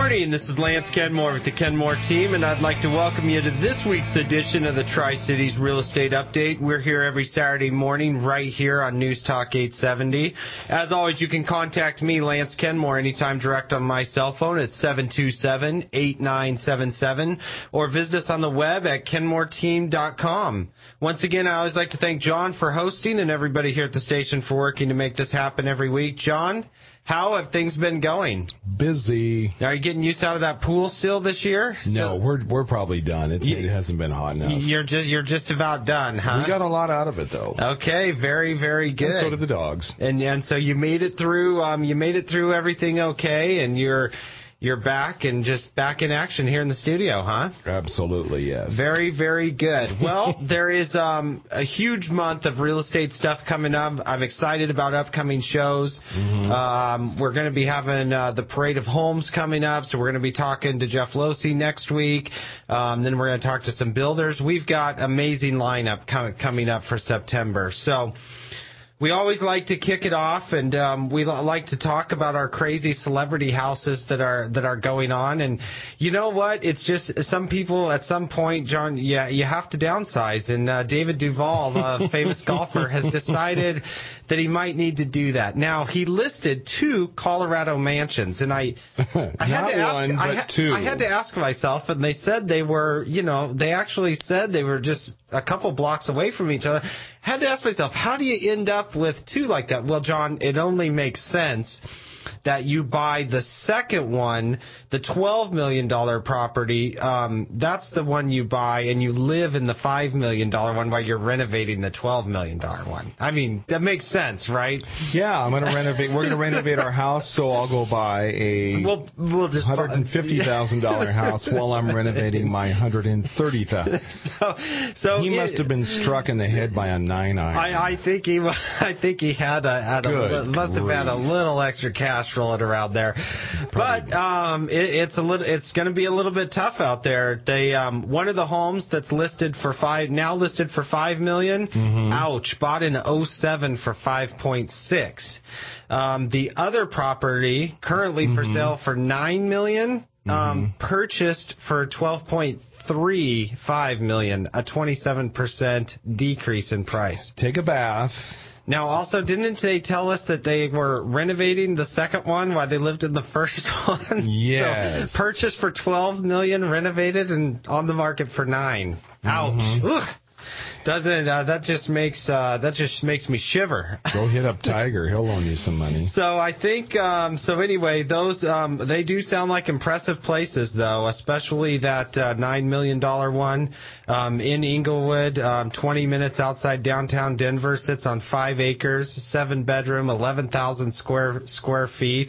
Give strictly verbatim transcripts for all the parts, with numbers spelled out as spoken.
morning. This is Lance Kenmore with the Kenmore team, and I'd like to welcome you to this week's edition of the Tri-Cities Real Estate Update. We're here every Saturday morning right here on News Talk eight seventy. As always, you can contact me, Lance Kenmore, anytime direct on my cell phone at seven two seven, eight nine seven seven, or visit us on the web at kenmore team dot com. Once again, I always like to thank John for hosting and everybody here at the station for working to make this happen every week. John, how have things been going? Busy. Are you getting used out of that pool still this year? Still? No, we're we're probably done. It, you, it hasn't been hot enough. You're just you're just about done, huh? We got a lot out of it though. Okay, very very good. And so did the dogs. And and so you made it through. Um, you made it through everything okay, and you're. You're back and just back in action here in the studio, huh? Absolutely, yes. Very, very good. Well, there is um, a huge month of real estate stuff coming up. I'm excited about upcoming shows. Mm-hmm. Um, we're going to be having uh, the Parade of Homes coming up, so we're going to be talking to Jeff Losey next week. Um, then we're going to talk to some builders. We've got amazing lineup com- coming up for September. So we always like to kick it off, and um, we like to talk about our crazy celebrity houses that are that are going on. And you know what? It's just some people at some point, John, yeah, you have to downsize. And uh, David Duval, a famous golfer, has decided that he might need to do that. Now, he listed two Colorado mansions, and I, I had Not to ask, one, but I, ha- two. I had to ask myself, and they said they were, you know, they actually said they were just a couple blocks away from each other. Had to ask myself, how do you end up with two like that? Well, John, it only makes sense that you buy the second one, the twelve million dollars property. Um, that's the one you buy, and you live in the five million dollars one while you're renovating the twelve million dollars one. I mean, that makes sense, right? Yeah, I'm going to renovate. We're going to renovate our house, so I'll go buy a we'll, we'll just one hundred fifty thousand dollars house while I'm renovating my one hundred thirty thousand dollars. So, so he it, must have been struck in the head by a nine iron. I, I think he, I think he had a, had a must have had a little extra cash rolling around there. Probably. But um, it, it's a little, it's going to be a little bit tough out there. They, um, one of the homes that's listed for five, now listed for five million. Mm-hmm. Ouch! Bought in oh seven for five point six. Um, the other property currently mm-hmm. for sale for nine million. Um, mm-hmm. Purchased for twelve point three five million, a twenty-seven percent decrease in price. Take a bath. Now, also, didn't they tell us that they were renovating the second one while they lived in the first one? Yes. So, purchased for twelve million dollars, renovated, and on the market for nine. Ouch. Mm-hmm. Ugh. Doesn't uh, that just makes uh, that just makes me shiver? Go hit up Tiger; he'll loan you some money. So I think um, so. Anyway, those um, they do sound like impressive places, though, especially that uh, nine million dollar one um, in Inglewood, um, twenty minutes outside downtown Denver. Sits on five acres, seven bedroom, eleven thousand square square feet.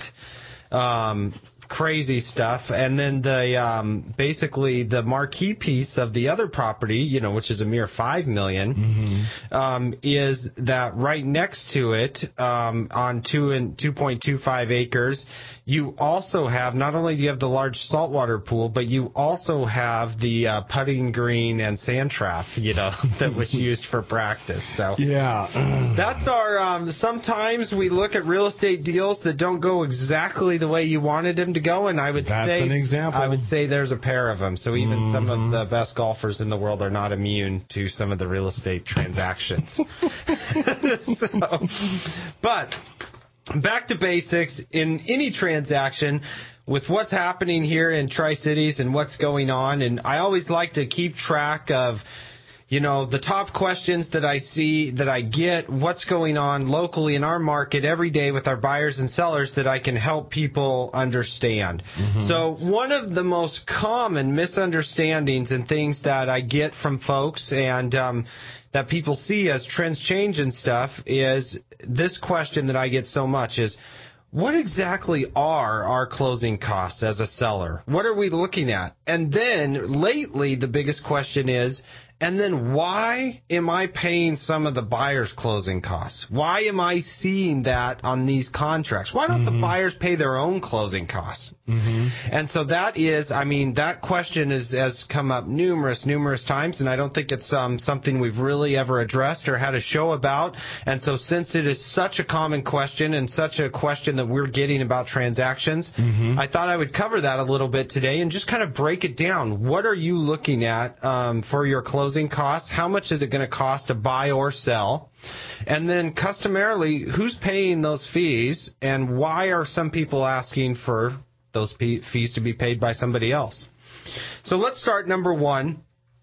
Um, Crazy stuff. And then the um, basically the marquee piece of the other property, you know, which is a mere five million, mm-hmm. um, is that right next to it, um, on two and two point two five acres, you also have not only do you have the large saltwater pool, but you also have the uh, putting green and sand trap, you know, that was used for practice. So yeah, that's our. Um, sometimes we look at real estate deals that don't go exactly the way you wanted them to go, and I would That's say an example. I would say there's a pair of them. So even mm-hmm. some of the best golfers in the world are not immune to some of the real estate transactions. so, but back to basics in any transaction. With what's happening here in Tri-Cities and what's going on, and I always like to keep track of, you know, the top questions that I see, that I get, what's going on locally in our market every day with our buyers and sellers that I can help people understand. Mm-hmm. So one of the most common misunderstandings and things that I get from folks and um, that people see as trends change and stuff is this question that I get so much is, what exactly are our closing costs as a seller? What are we looking at? And then lately, the biggest question is, And then why am I paying some of the buyer's closing costs? Why am I seeing that on these contracts? Why don't mm-hmm. the buyers pay their own closing costs? Mm-hmm. And so that is, I mean, that question is, has come up numerous, numerous times, and I don't think it's um, something we've really ever addressed or had a show about. And so since it is such a common question and such a question that we're getting about transactions, mm-hmm. I thought I would cover that a little bit today and just kind of break it down. What are you looking at um, for your closing costs? How much is it going to cost to buy or sell? And then customarily, who's paying those fees, and why are some people asking for those fees to be paid by somebody else? So let's start number one.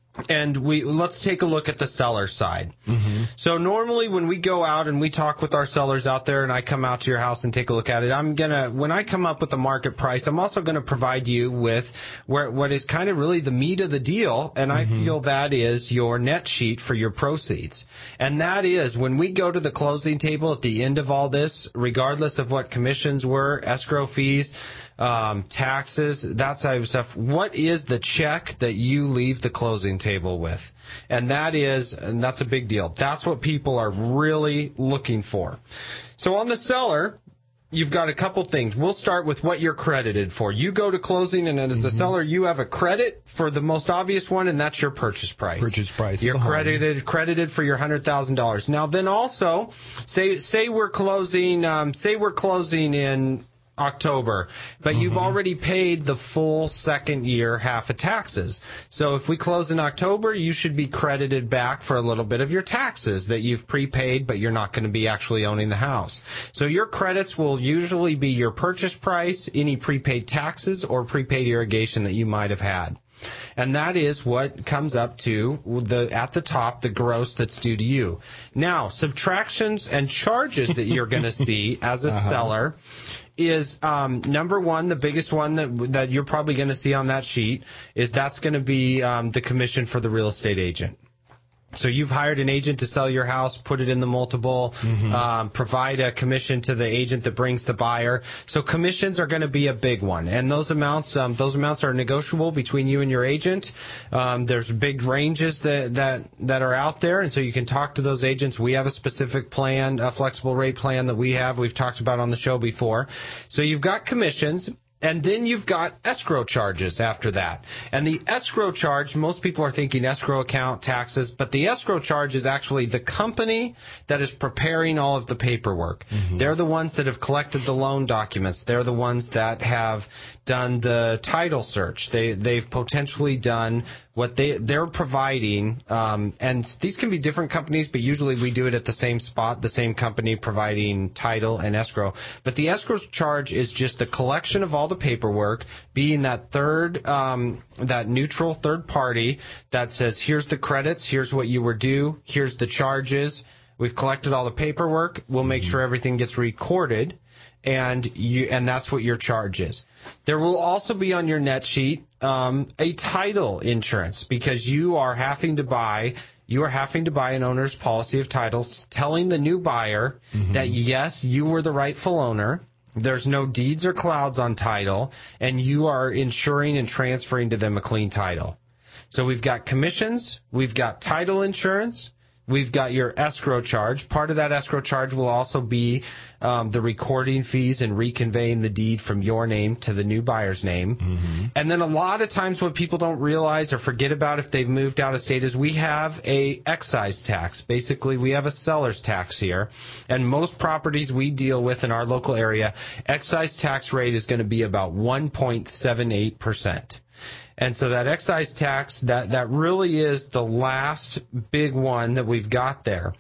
And we let's take a look at the seller side. Mm-hmm. So normally when we go out and we talk with our sellers out there, and I come out to your house and take a look at it, I'm gonna when I come up with the market price, I'm also gonna provide you with where what is kind of really the meat of the deal, and mm-hmm. I feel that is your net sheet for your proceeds. And that is when we go to the closing table at the end of all this, regardless of what commissions were, escrow fees, Um, taxes, that type of stuff. What is the check that you leave the closing table with? And that is, and that's a big deal. That's what people are really looking for. So on the seller, you've got a couple things. We'll start with what you're credited for. You go to closing, and as a mm-hmm. seller, you have a credit for the most obvious one, and that's your purchase price. Purchase price. You're credited credited for your one hundred thousand dollars. Now, then also, say say we're closing, um, say we're closing in October, but mm-hmm. you've already paid the full second year half of taxes. So if we close in October, you should be credited back for a little bit of your taxes that you've prepaid, but you're not going to be actually owning the house. So your credits will usually be your purchase price, any prepaid taxes, or prepaid irrigation that you might have had. And that is what comes up to the at the top, the gross that's due to you. Now, subtractions and charges that you're going to see as a uh-huh. seller is, um, number one, the biggest one that that you're probably going to see on that sheet is that's going to be um, the commission for the real estate agent. So you've hired an agent to sell your house, put it in the multiple, mm-hmm. um, provide a commission to the agent that brings the buyer. So commissions are going to be a big one, and those amounts, um, those amounts are negotiable between you and your agent. Um, there's big ranges that that that are out there, and so you can talk to those agents. We have a specific plan, a flexible rate plan that we have. We've talked about on the show before. So you've got commissions. And then you've got escrow charges after that. And the escrow charge, most people are thinking escrow account, taxes, but the escrow charge is actually the company that is preparing all of the paperwork. Mm-hmm. They're the ones that have collected the loan documents. They're the ones that have done the title search. They, they've potentially done what they, they're providing, um, and these can be different companies, but usually we do it at the same spot, the same company providing title and escrow. But the escrow charge is just the collection of all the paperwork, being that third, um, that neutral third party that says, here's the credits, here's what you were due, here's the charges, we've collected all the paperwork, we'll make sure everything gets recorded, and you, and that's what your charge is. There will also be on your net sheet um, a title insurance, because you are having to buy you are having to buy an owner's policy of titles, telling the new buyer mm-hmm. that yes, you were the rightful owner. There's no deeds or clouds on title, and you are insuring and transferring to them a clean title. So we've got commissions, we've got title insurance, we've got your escrow charge. Part of that escrow charge will also be um, the recording fees and reconveying the deed from your name to the new buyer's name. Mm-hmm. And then a lot of times what people don't realize or forget about if they've moved out of state is we have a excise tax. Basically, we have a seller's tax here. And most properties we deal with in our local area, excise tax rate is going to be about one point seven eight percent. And so that excise tax, that, that really is the last big one that we've got there.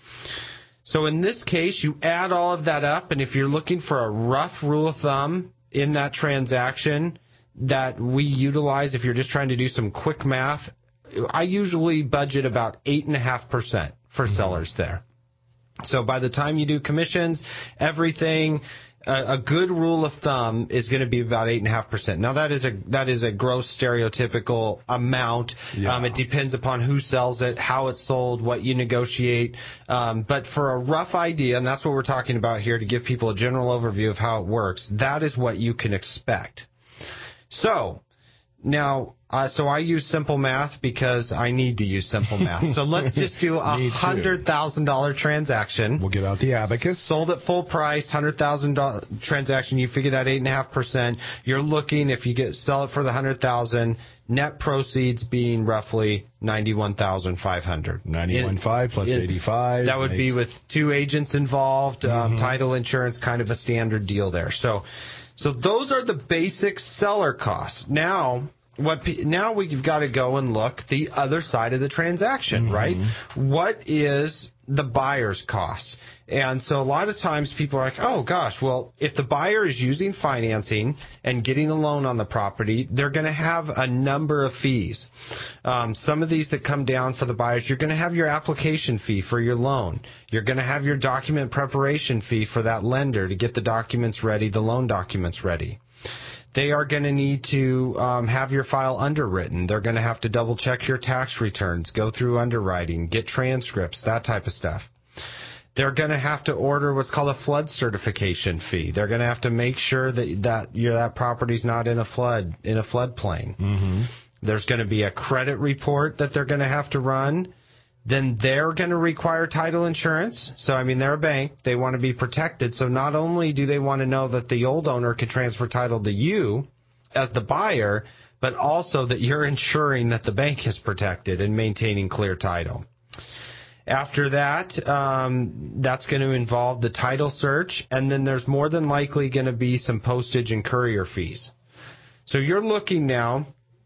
So in this case, you add all of that up, and if you're looking for a rough rule of thumb in that transaction that we utilize, if you're just trying to do some quick math, I usually budget about eight point five percent for mm-hmm. sellers there. So by the time you do commissions, everything, a good rule of thumb is going to be about eight and a half percent. Now that is a that is a gross stereotypical amount. Yeah. Um, it depends upon who sells it, how it's sold, what you negotiate. Um, but for a rough idea, and that's what we're talking about here to give people a general overview of how it works, that is what you can expect. So now Uh, so I use simple math because I need to use simple math. So let's just do a one hundred thousand dollars transaction. We'll give out the abacus. Sold at full price, one hundred thousand dollars transaction. You figure that eight point five percent. You're looking, if you get sell it for the one hundred thousand dollars, net proceeds being roughly ninety-one thousand five hundred dollars. ninety-one thousand five hundred dollars plus it, eighty-five. That would be with two agents involved, um, Mm-hmm. title insurance, kind of a standard deal there. So, so those are the basic seller costs. Now, what now we've got to go and look the other side of the transaction, mm-hmm. right? What is the buyer's cost? And so a lot of times people are like, oh, gosh, well, if the buyer is using financing and getting a loan on the property, they're going to have a number of fees. Um, some of these that come down for the buyers, you're going to have your application fee for your loan. You're going to have your document preparation fee for that lender to get the documents ready, the loan documents ready. They are going to need to um, have your file underwritten. They're going to have to double check your tax returns, go through underwriting, get transcripts, that type of stuff. They're going to have to order what's called a flood certification fee. They're going to have to make sure that that your that property's not in a flood in a floodplain. Mm-hmm. There's going to be a credit report that they're going to have to run. Then they're going to require title insurance. So, I mean, they're a bank. They want to be protected. So not only do they want to know that the old owner could transfer title to you as the buyer, but also that you're ensuring that the bank is protected and maintaining clear title. After that, um, that's going to involve the title search, and then there's more than likely going to be some postage and courier fees. So you're looking now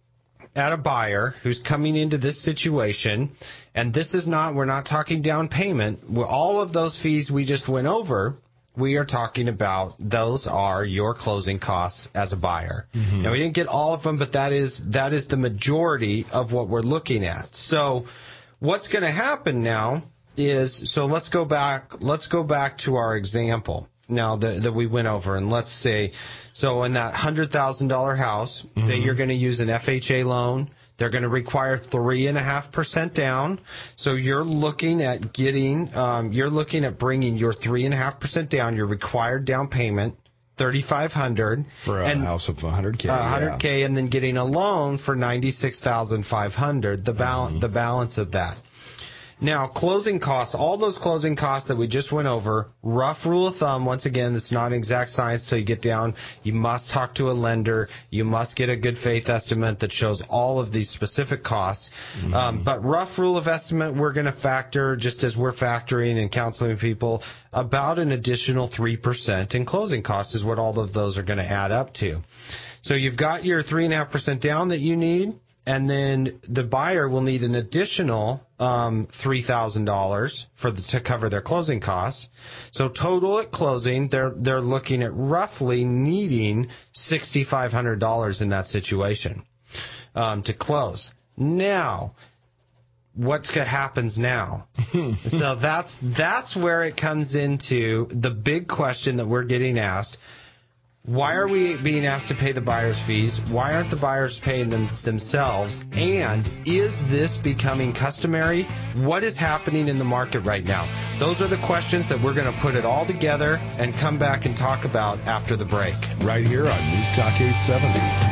at a buyer who's coming into this situation, and this is not, we're not talking down payment. All of those fees we just went over, we are talking about, those are your closing costs as a buyer. Mm-hmm. Now, we didn't get all of them, but that is that is the majority of what we're looking at. So what's going to happen now is, so let's go back, let's go back to our example now that, that we went over, and let's say, so in that one hundred thousand dollars house, mm-hmm. say you're going to use an F H A loan, they're going to require three point five percent down, so you're looking at getting, um, you're looking at bringing your three point five percent down, your required down payment, thirty-five hundred dollars. For a and, house of one hundred K. Uh, one hundred K, yeah. And then getting a loan for ninety-six thousand five hundred dollars, the, bal- mm-hmm. the balance of that. Now, closing costs, all those closing costs that we just went over, rough rule of thumb, once again, it's not exact science till you get down. You must talk to a lender. You must get a good faith estimate that shows all of these specific costs. Mm-hmm. Um, but rough rule of estimate, we're going to factor, just as we're factoring and counseling people, about an additional three percent in closing costs is what all of those are going to add up to. So you've got your three point five percent down that you need, and then the buyer will need an additional um, three thousand dollars for the, to cover their closing costs. So total at closing, they're they're looking at roughly needing six thousand five hundred dollars in that situation um, to close. Now, what happens now? So that's that's where it comes into the big question that we're getting asked. Why are we being asked to pay the buyer's fees? Why aren't the buyers paying them themselves? And is this becoming customary? What is happening in the market right now? Those are the questions that we're going to put it all together and come back and talk about after the break. Right here on News Talk eight seventy.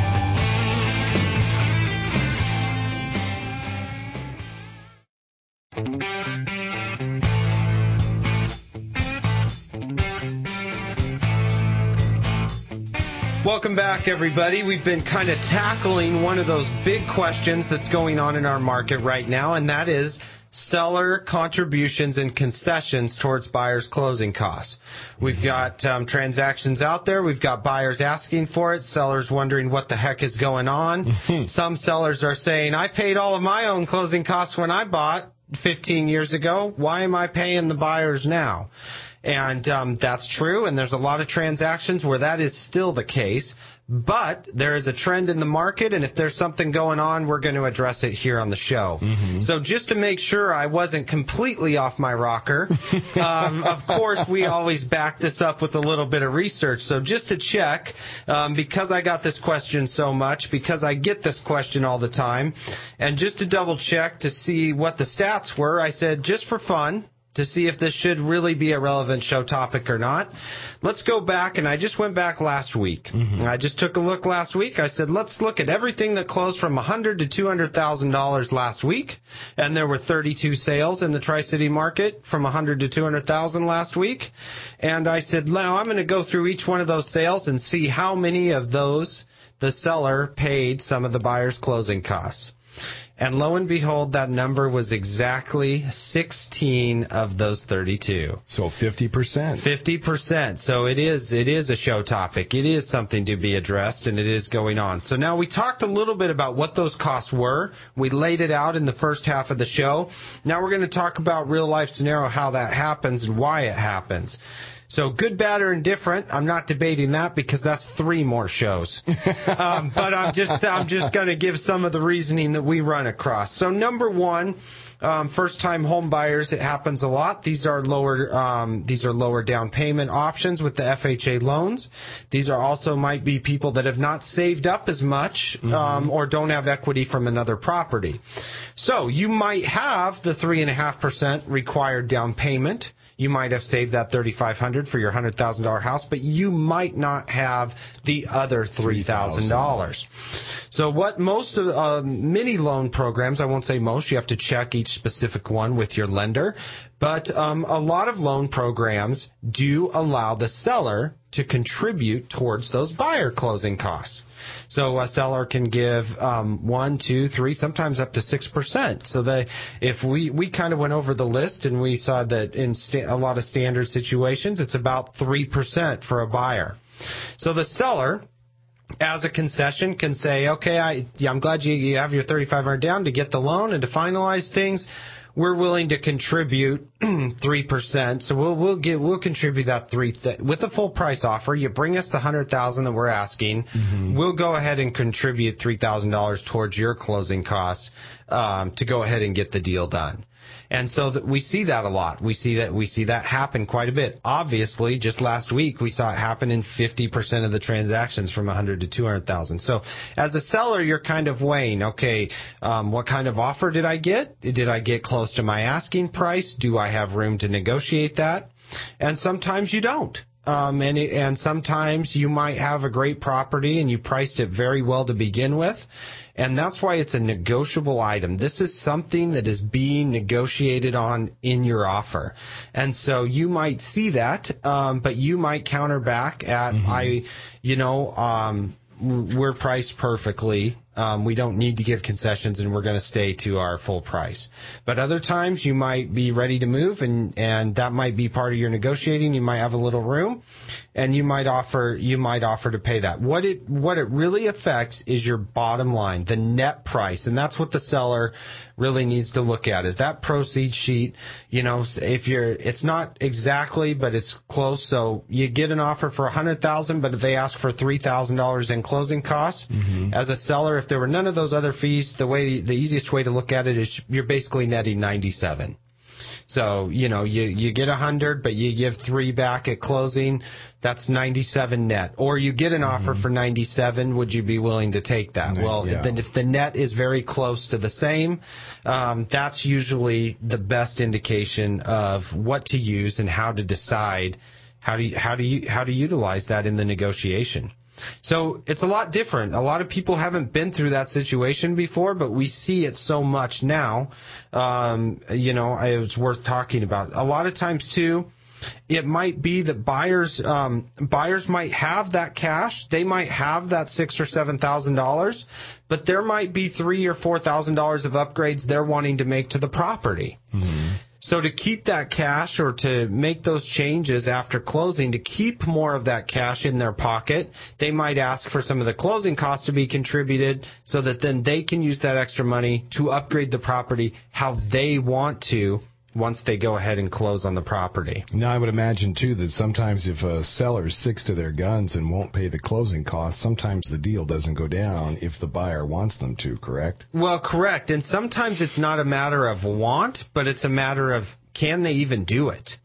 Welcome back, everybody. We've been kind of tackling one of those big questions that's going on in our market right now, and that is seller contributions and concessions towards buyers' closing costs. We've got um, transactions out there. We've got buyers asking for it, sellers wondering what the heck is going on. Some sellers are saying, I paid all of my own closing costs when I bought fifteen years ago. Why am I paying the buyers now? And um, that's true, and there's a lot of transactions where that is still the case. But there is a trend in the market, and if there's something going on, we're going to address it here on the show. Mm-hmm. So just to make sure I wasn't completely off my rocker, um, of course, we always back this up with a little bit of research. So just to check, um, because I got this question so much, because I get this question all the time, and just to double check to see what the stats were, I said, just for fun, to see if this should really be a relevant show topic or not. Let's go back, and I just went back last week. Mm-hmm. I just took a look last week. I said, let's look at everything that closed from one hundred thousand to two hundred thousand dollars last week, and there were thirty-two sales in the Tri-City market from one hundred thousand to two hundred thousand dollars last week. And I said, now I'm going to go through each one of those sales and see how many of those the seller paid some of the buyer's closing costs. And lo and behold, that number was exactly sixteen of those thirty-two. So fifty percent. fifty percent. So it is it is a show topic. It is something to be addressed, and it is going on. So now we talked a little bit about what those costs were. We laid it out in the first half of the show. Now we're going to talk about real life scenario, how that happens and why it happens. So good, bad, or indifferent. I'm not debating that because that's three more shows. um, but I'm just I'm just going to give some of the reasoning that we run across. So number one, um, first-time home buyers. It happens a lot. These are lower um, these are lower down payment options with the F H A loans. These are also might be people that have not saved up as much um, mm-hmm. or don't have equity from another property. So you might have the three and a half percent required down payment. You might have saved that thirty-five hundred dollars for your one hundred thousand dollars house, but you might not have the other three thousand dollars. So what most of uh, many loan programs, I won't say most, you have to check each specific one with your lender, but um, a lot of loan programs do allow the seller to contribute towards those buyer closing costs. So a seller can give um, one, two, three, sometimes up to six percent. So that if we, we kind of went over the list and we saw that in sta- a lot of standard situations, it's about three percent for a buyer. So the seller, as a concession, can say, okay, I, yeah, I'm glad you, you have your thirty-five hundred down to get the loan and to finalize things. We're willing to contribute three percent, so we'll we'll get we'll contribute that three th- with a full price offer. You bring us the hundred thousand that we're asking, mm-hmm. we'll go ahead and contribute three thousand dollars towards your closing costs um, to go ahead and get the deal done. And so that we see that a lot. We see that we see that happen quite a bit. Obviously, just last week we saw it happen in fifty percent of the transactions from one hundred to two hundred thousand. So as a seller, you're kind of weighing, okay, um, what kind of offer did I get? Did I get close to my asking price? Do I have room to negotiate that? And sometimes you don't. Um, and, it, and sometimes you might have a great property and you priced it very well to begin with. And that's why it's a negotiable item. This is something that is being negotiated on in your offer. And so you might see that, um, but you might counter back at, mm-hmm. I, you know, um, we're priced perfectly. Um, we don't need to give concessions, and we're going to stay to our full price. But other times you might be ready to move, and, and that might be part of your negotiating. You might have a little room, and you might offer you might offer to pay that. What it what it really affects is your bottom line, the net price, and that's what the seller really needs to look at, is that proceed sheet. You know, if you're, it's not exactly, but it's close. So you get an offer for one hundred thousand dollars, but if they ask for three thousand dollars in closing costs, mm-hmm. as a seller, if there were none of those other fees, the way the easiest way to look at it is you're basically netting ninety-seven. So, you know, you, you get one hundred, but you give three back at closing, that's ninety-seven net. Or you get an mm-hmm. offer for ninety-seven, would you be willing to take that? Well, yeah. if, the, if the net is very close to the same, um, that's usually the best indication of what to use and how to decide how to, how to, how to utilize that in the negotiation. So it's a lot different. A lot of people haven't been through that situation before, but we see it so much now. Um, you know, it's worth talking about. A lot of times, too, it might be that buyers um, buyers might have that cash. They might have that six or seven thousand dollars, but there might be three or four thousand dollars of upgrades they're wanting to make to the property. Mm-hmm. So to keep that cash, or to make those changes after closing, to keep more of that cash in their pocket, they might ask for some of the closing costs to be contributed so that then they can use that extra money to upgrade the property how they want to once they go ahead and close on the property. Now, I would imagine, too, that sometimes if a seller sticks to their guns and won't pay the closing costs, sometimes the deal doesn't go down if the buyer wants them to, correct? Well, correct. And sometimes it's not a matter of want, but it's a matter of, can they even do it?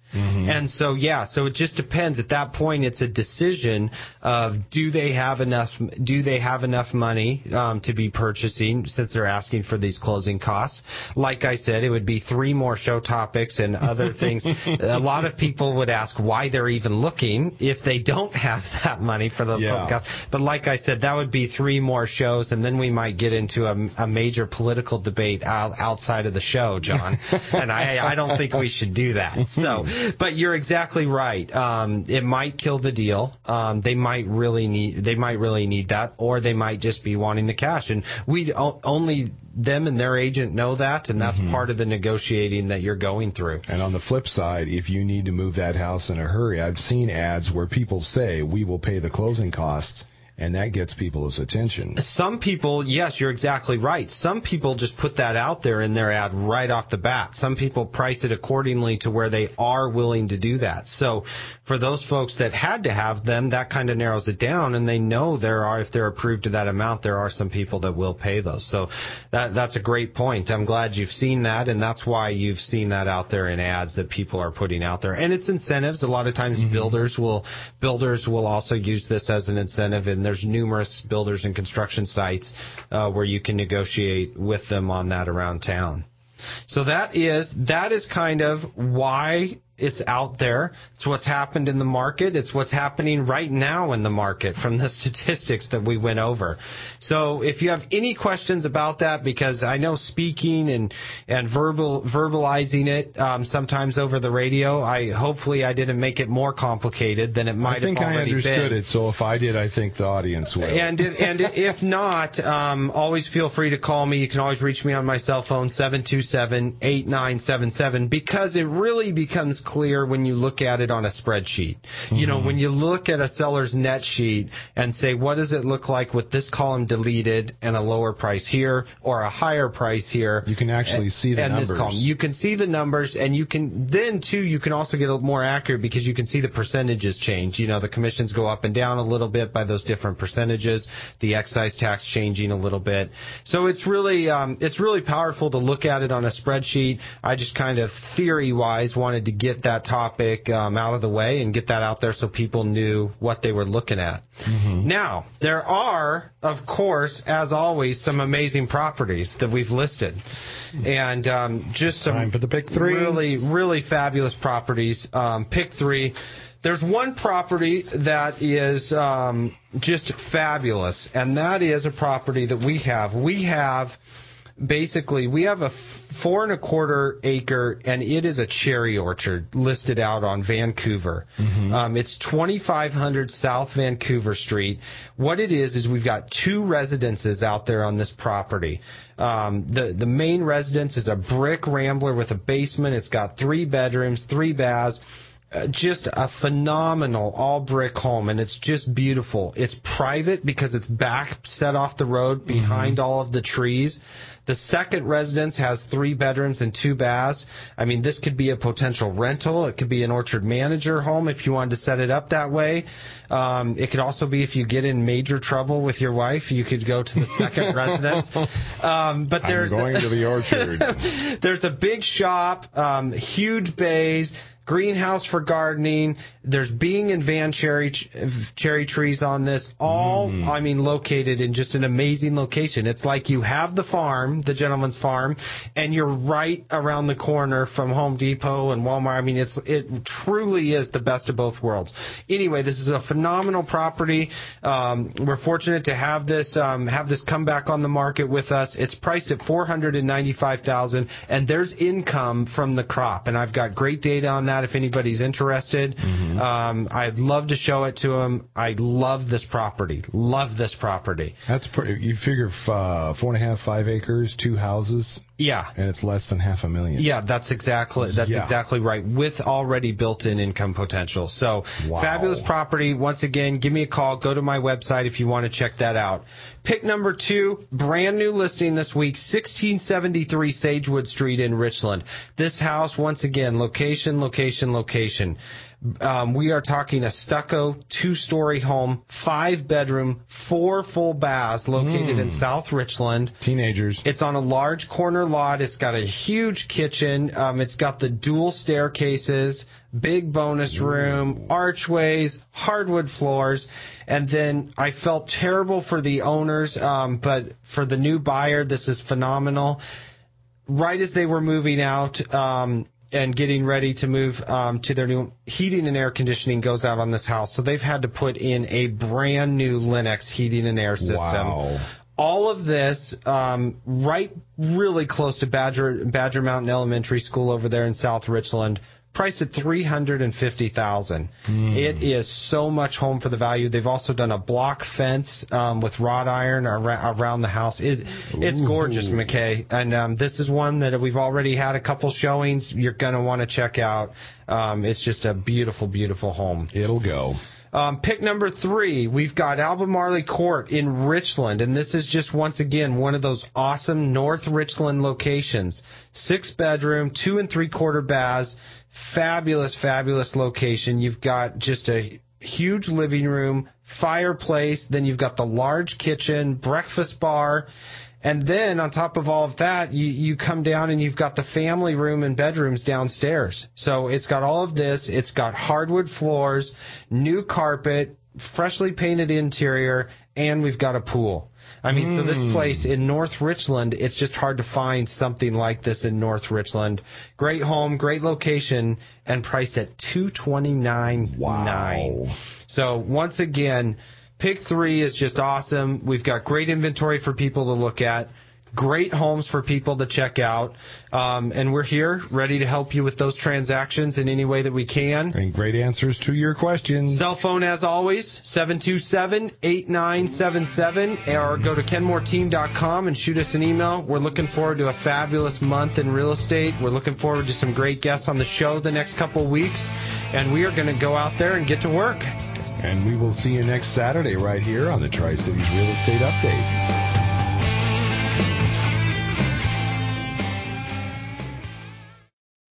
Mm-hmm. And so, yeah, so it just depends. At that point, it's a decision of do they have enough, do they have enough money um, to be purchasing since they're asking for these closing costs. Like I said, it would be three more show topics and other things. A lot of people would ask why they're even looking if they don't have that money for those yeah. closing costs. But like I said, that would be three more shows, and then we might get into a, a major political debate out, outside of the show, John. And I, I don't think we should do that. So, but you're exactly right. Um, it might kill the deal. Um, they might really need, they might really need that, or they might just be wanting the cash. And we only them and their agent know that, and that's mm-hmm. part of the negotiating that you're going through. And on the flip side, if you need to move that house in a hurry, I've seen ads where people say, we will pay the closing costs, and that gets people's attention. Some people, yes, you're exactly right. Some people just put that out there in their ad right off the bat. Some people price it accordingly to where they are willing to do that. So for those folks that had to have them, that kind of narrows it down, and they know there are, if they're approved to that amount, there are some people that will pay those. So that that's a great point. I'm glad you've seen that, and that's why you've seen that out there in ads that people are putting out there. And it's incentives. A lot of times mm-hmm. builders will builders will also use this as an incentive, and there's numerous builders and construction sites uh, where you can negotiate with them on that around town. So that is that is kind of why it's out there. It's what's happened in the market. It's what's happening right now in the market from the statistics that we went over. So if you have any questions about that, because I know speaking and and verbal verbalizing it um, sometimes over the radio, I hopefully I didn't make it more complicated than it might have already been. I think I understood it, so if I did, I think the audience will. And if, and if not, um, always feel free to call me. You can always reach me on my cell phone, seven two seven, eight nine seven seven, because it really becomes clear when you look at it on a spreadsheet. Mm-hmm. You know, when you look at a seller's net sheet and say, what does it look like with this column deleted and a lower price here or a higher price here? You can actually and, see the and numbers. This column. You can see the numbers, and you can then, too, you can also get a more accurate because you can see the percentages change. You know, the commissions go up and down a little bit by those different percentages, the excise tax changing a little bit. So it's really, um, it's really powerful to look at it on a spreadsheet. I just kind of theory-wise wanted to get that topic um, out of the way and get that out there so people knew what they were looking at. Mm-hmm. Now, there are, of course, as always, some amazing properties that we've listed. And um, just some Time for the pick three. really, really fabulous properties. Um, pick three. There's one property that is um, just fabulous, and that is a property that we have. We have... Basically, we have a four and a quarter acre, and it is a cherry orchard listed out on Vancouver. Mm-hmm. Um, it's twenty-five hundred South Vancouver Street. What it is is we've got two residences out there on this property. Um, the the main residence is a brick rambler with a basement. It's got three bedrooms, three baths. Uh, just a phenomenal all-brick home, and it's just beautiful. It's private because it's back, set off the road behind mm-hmm. all of the trees. The second residence has three bedrooms and two baths. I mean, this could be a potential rental. It could be an orchard manager home if you wanted to set it up that way. Um, it could also be if you get in major trouble with your wife, you could go to the second residence. Um, but there's I'm going to the orchard. There's a big shop, um, huge bays, greenhouse for gardening. There's Bing and Van cherry cherry trees on this. All, mm. I mean, located in just an amazing location. It's like you have the farm, the gentleman's farm, and you're right around the corner from Home Depot and Walmart. I mean, it's it truly is the best of both worlds. Anyway, this is a phenomenal property. Um, we're fortunate to have this um, have this come back on the market with us. It's priced at four hundred ninety-five thousand dollars, and there's income from the crop. And I've got great data on that if anybody's interested. Mm-hmm. Um, I'd love to show it to them. I love this property. Love this property. That's pretty, you figure uh, four and a half, five acres, two houses. Yeah. And it's less than half a million. Yeah, that's exactly that's yeah. exactly right, with already built-in income potential. So, wow. Fabulous property. Once again, give me a call. Go to my website if you want to check that out. Pick number two, brand new listing this week, sixteen seventy-three Sagewood Street in Richland. This house, once again, location, location, location. Um, we are talking a stucco two-story home, five-bedroom, four full baths located mm. in South Richland. Teenagers. It's on a large corner lot. It's got a huge kitchen. Um, it's got the dual staircases, big bonus room, Ooh. archways, hardwood floors. And then I felt terrible for the owners, um, but for the new buyer, this is phenomenal. Right as they were moving out, um, and getting ready to move um, to their new heating and air conditioning goes out on this house. So they've had to put in a brand new Lennox heating and air system. Wow. All of this um, right really close to Badger Badger Mountain Elementary School over there in South Richland, priced at three hundred fifty thousand dollars. Mm. It is so much home for the value. They've also done a block fence um, with wrought iron ar- around the house. It, it's gorgeous, McKay. And um, this is one that we've already had a couple showings. You're going to want to check out. Um, it's just a beautiful, beautiful home. It'll go. Um, pick number three, we've got Albemarle Court in Richland, and this is just, once again, one of those awesome North Richland locations. Six bedroom, two and three quarter baths, fabulous, fabulous location. You've got just a huge living room, fireplace, then you've got the large kitchen, breakfast bar, and then on top of all of that, you, you come down and you've got the family room and bedrooms downstairs. So it's got all of this. It's got hardwood floors, new carpet, freshly painted interior, and we've got a pool. I mean, mm. so this place in North Richland, it's just hard to find something like this in North Richland. Great home, great location, and priced at two hundred twenty-nine thousand nine hundred dollars. Wow. So once again, pick three is just awesome. We've got great inventory for people to look at, great homes for people to check out, um, and we're here ready to help you with those transactions in any way that we can. And great answers to your questions. Cell phone, as always, seven two seven, eight nine seven seven, or go to kenmore team dot com and shoot us an email. We're looking forward to a fabulous month in real estate. We're looking forward to some great guests on the show the next couple of weeks, and we are going to go out there and get to work. And we will see you next Saturday right here on the Tri-Cities Real Estate Update.